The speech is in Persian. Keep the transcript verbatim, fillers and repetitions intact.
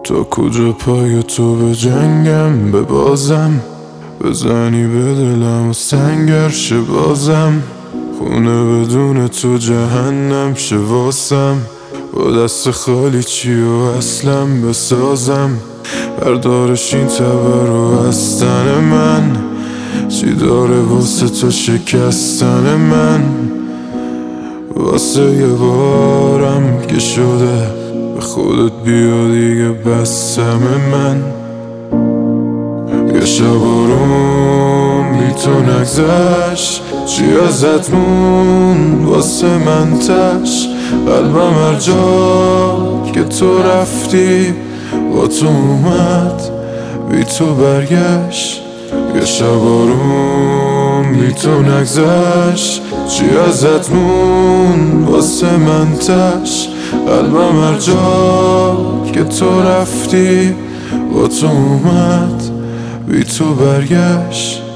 تا کجا پای تو به جنگم، به بازم بزنی به دلم و سنگر شه بازم. خونه بدون تو جهنم شه واسم. با دست خالی چی و اصلم بسازم. بردارش این تبر رو از تن من. چی داره واسه تو شکستن من؟ واسه یه بارم که شده به خودت بیا دیگه بسم من. یه شبارون بی تو نگذشت، چی ازت مون واسه من تش؟ قلبم هر جا که تو رفتی با تو اومد، بی تو برگشت. یه شبارون بی تو نگذشت، چی ازت مون واسه من تش؟ قلبم هر جا که تو رفتی با تو اومد، بی تو برگشت.